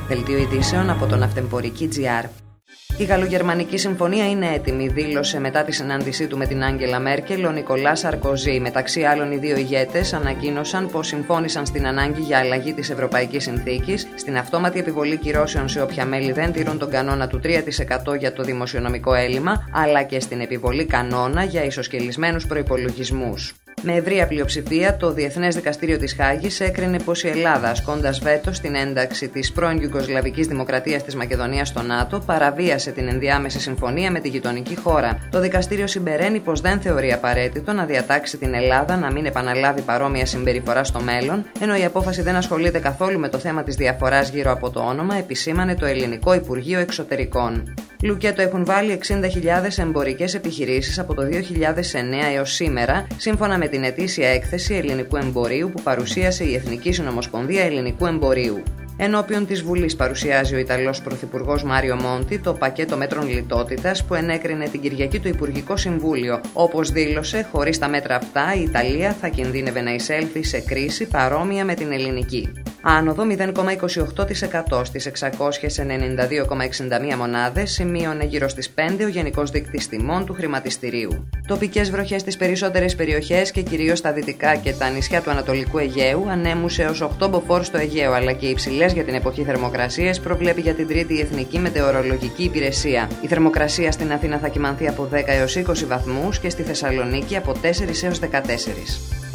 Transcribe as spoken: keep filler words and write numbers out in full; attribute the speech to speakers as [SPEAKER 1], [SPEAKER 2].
[SPEAKER 1] Δελτίο ειδήσεων από τον Αυτεμπορική τζι αρ. Η γαλλογερμανική συμφωνία είναι έτοιμη, δήλωσε μετά τη συνάντησή του με την Άγγελα Μέρκελ ο Νικολά Σαρκοζή. Μεταξύ άλλων, οι δύο ηγέτες ανακοίνωσαν πως συμφώνησαν στην ανάγκη για αλλαγή της Ευρωπαϊκής Συνθήκης, στην αυτόματη επιβολή κυρώσεων σε όποια μέλη δεν τηρούν τον κανόνα του τρία τοις εκατό για το δημοσιονομικό έλλειμμα, αλλά και στην επιβολή κανόνα για ισοσκελισμένους προϋπολογισμούς. Με ευρεία πλειοψηφία, το Διεθνές Δικαστήριο της Χάγης έκρινε πως η Ελλάδα, ασκώντας βέτο στην ένταξη της πρώην Ιουγκοσλαβικής Δημοκρατίας της Μακεδονίας στο ΝΑΤΟ, παραβίασε την ενδιάμεση συμφωνία με τη γειτονική χώρα. Το δικαστήριο συμπεραίνει πως δεν θεωρεί απαραίτητο να διατάξει την Ελλάδα να μην επαναλάβει παρόμοια συμπεριφορά στο μέλλον, ενώ η απόφαση δεν ασχολείται καθόλου με το θέμα της διαφοράς γύρω από το όνομα, επισήμανε το Ελληνικό Υπουργείο Εξωτερικών. Λουκέτο έχουν βάλει εξήντα χιλιάδες εμπορικές επιχειρήσεις από το δύο χιλιάδες εννέα έως σήμερα, σύμφωνα με την ετήσια έκθεση ελληνικού εμπορίου που παρουσίασε η Εθνική Συνομοσπονδία Ελληνικού Εμπορίου. Ενώπιον της Βουλής παρουσιάζει ο Ιταλός Πρωθυπουργός Μάριο Μόντι το πακέτο μέτρων λιτότητας που ενέκρινε την Κυριακή το Υπουργικό Συμβούλιο. Όπως δήλωσε, χωρίς τα μέτρα αυτά η Ιταλία θα κινδύνευε να εισέλθει σε κρίση παρόμοια με την ελληνική. Άνοδο μηδέν κόμμα είκοσι οκτώ τοις εκατό στις εξακόσιες ενενήντα δύο κόμμα εξήντα μία μονάδες, σημείωνε γύρω στις πέντε ο Γενικός Δείκτης Τιμών του Χρηματιστηρίου. Τοπικές βροχές στις περισσότερες περιοχές και κυρίως στα δυτικά και τα νησιά του Ανατολικού Αιγαίου, ανέμους έως οκτώ μποφόρ στο Αιγαίο, αλλά και υψηλές για την εποχή θερμοκρασίες προβλέπει για την Τρίτη η Εθνική Μετεωρολογική Υπηρεσία. Η θερμοκρασία στην Αθήνα θα κυμανθεί από δέκα έως είκοσι βαθμούς και στη Θεσσαλονίκη από τέσσερα έως δεκατέσσερα.